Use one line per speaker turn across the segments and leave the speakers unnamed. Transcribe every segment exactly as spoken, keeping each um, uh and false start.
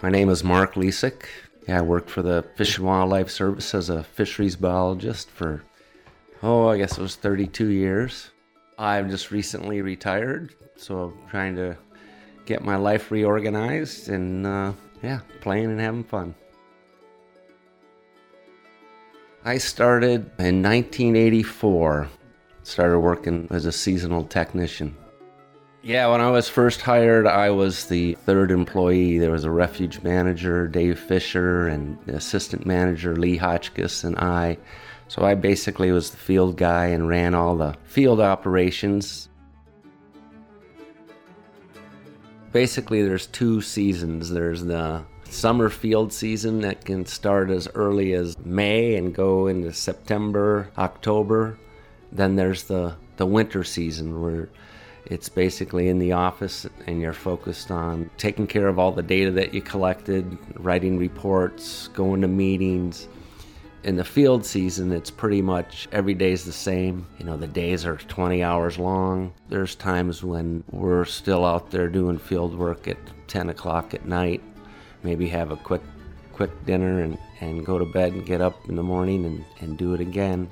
My name is Mark Lesick. Yeah, I worked for the Fish and Wildlife Service as a fisheries biologist for, oh, I guess it was thirty-two years. I've just recently retired, so I'm trying to get my life reorganized and, uh, yeah, playing and having fun. I started in nineteen eighty-four, started working as a seasonal technician. Yeah, when I was first hired, I was the third employee. There was a refuge manager, Dave Fisher, and the assistant manager, Lee Hotchkiss, and I. So I basically was the field guy and ran all the field operations. Basically, there's two seasons. There's the summer field season that can start as early as May and go into September, October. Then there's the, the winter season where it's basically in the office and you're focused on taking care of all the data that you collected, writing reports, going to meetings. In the field season, it's pretty much every day's the same. You know, the days are twenty hours long. There's times when we're still out there doing field work at ten o'clock at night, maybe have a quick quick dinner and, and go to bed and get up in the morning and, and do it again.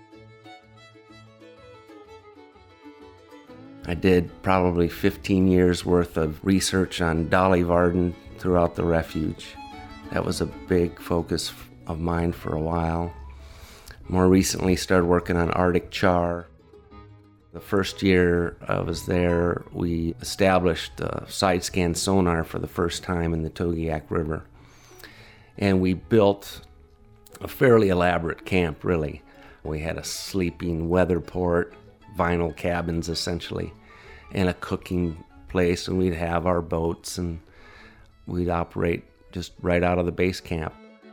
I did probably fifteen years worth of research on Dolly Varden throughout the refuge. That was a big focus of mine for a while. More recently started working on Arctic char. The first year I was there, we established a side scan sonar for the first time in the Togiak River. And we built a fairly elaborate camp, really. We had a sleeping weather port, vinyl cabins essentially, and a cooking place, and we'd have our boats and we'd operate just right out of the base camp.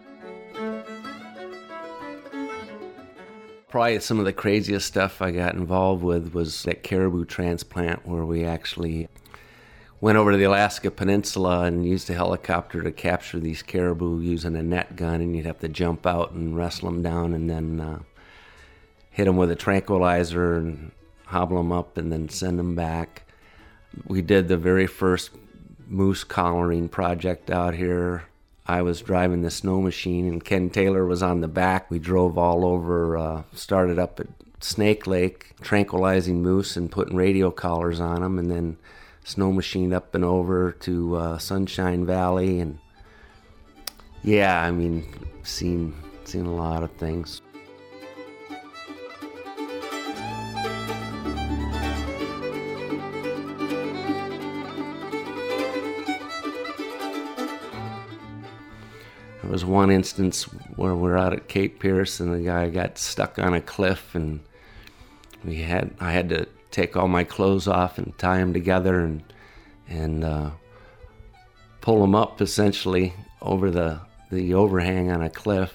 Probably some of the craziest stuff I got involved with was that caribou transplant, where we actually went over to the Alaska Peninsula and used a helicopter to capture these caribou using a net gun, and you'd have to jump out and wrestle them down and then uh, hit them with a tranquilizer and hobble them up and then send them back. We did the very first moose collaring project out here. I was driving the snow machine and Ken Taylor was on the back. We drove all over, uh, started up at Snake Lake, tranquilizing moose and putting radio collars on them, and then snow machined up and over to uh, Sunshine Valley. And yeah, I mean, seen seen a lot of things. There was one instance where we're out at Cape Pierce and the guy got stuck on a cliff, and we had I had to take all my clothes off and tie them together and and uh, pull them up essentially over the the overhang on a cliff.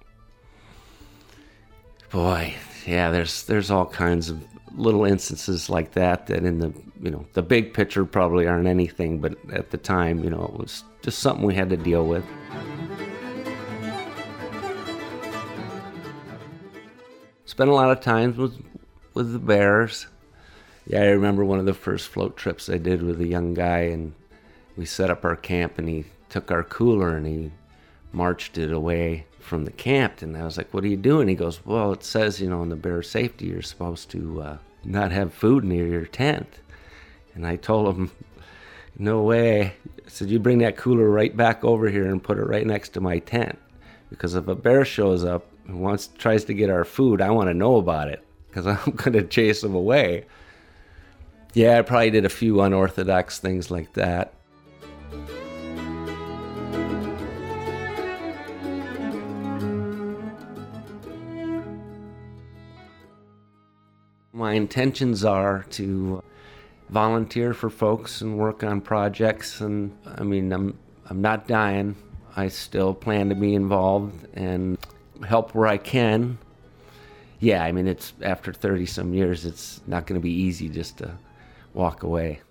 Boy, yeah, there's there's all kinds of little instances like that that in the you know the big picture probably aren't anything, but at the time, you know, it was just something we had to deal with. Spent a lot of time with with the bears. Yeah, I remember one of the first float trips I did with a young guy, and we set up our camp, and he took our cooler and he marched it away from the camp. And I was like, "What are you doing?" He goes, "Well, it says, you know, in the bear safety, you're supposed to uh, not have food near your tent." And I told him, "No way." I said, "You bring that cooler right back over here and put it right next to my tent, because if a bear shows up and wants tries to get our food, I want to know about it, because I'm going to chase him away." Yeah, I probably did a few unorthodox things like that. My intentions are to volunteer for folks and work on projects, and I mean, I'm I'm not dying. I still plan to be involved and help where I can. Yeah, I mean, it's after thirty some years, it's not going to be easy just to walk away.